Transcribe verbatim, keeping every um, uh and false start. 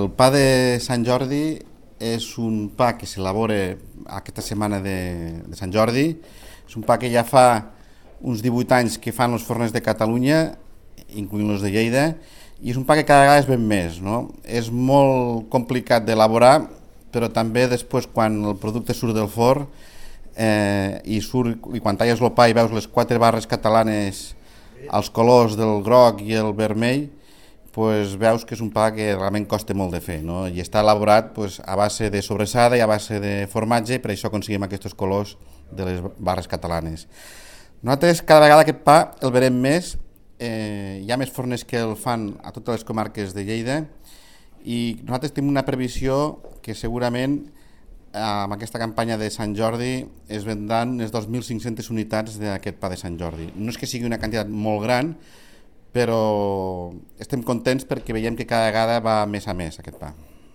El pa de Sant Jordi és un pa que s'elabora aquesta setmana de, de Sant Jordi. És un pa que ja fa uns divuit anys que fan els forners de Catalunya, incloent els de Lleida, i és un pa que cada vegada es ven més, no? És molt complicat d'elaborar, però també després quan el producte surt del forn eh, i, surt, i quan talles el pa i veus les quatre barres catalanes als colors del groc i el vermell, pues veus que és un pa que realment costa molt de fer, no? I està elaborat pues, a base de sobrassada i a base de formatge, per això aconseguim aquests colors de les barres catalanes. Nosaltres cada vegada aquest pa el verem més, eh, hi ha més forners que el fan a totes les comarques de Lleida i nosaltres tenim una previsió que segurament amb aquesta campanya de Sant Jordi es vendran unes dos mil cinc-centes unitats d'aquest pa de Sant Jordi. No és que sigui una quantitat molt gran, però estem contents perquè veiem que cada vegada va més a més aquest pa.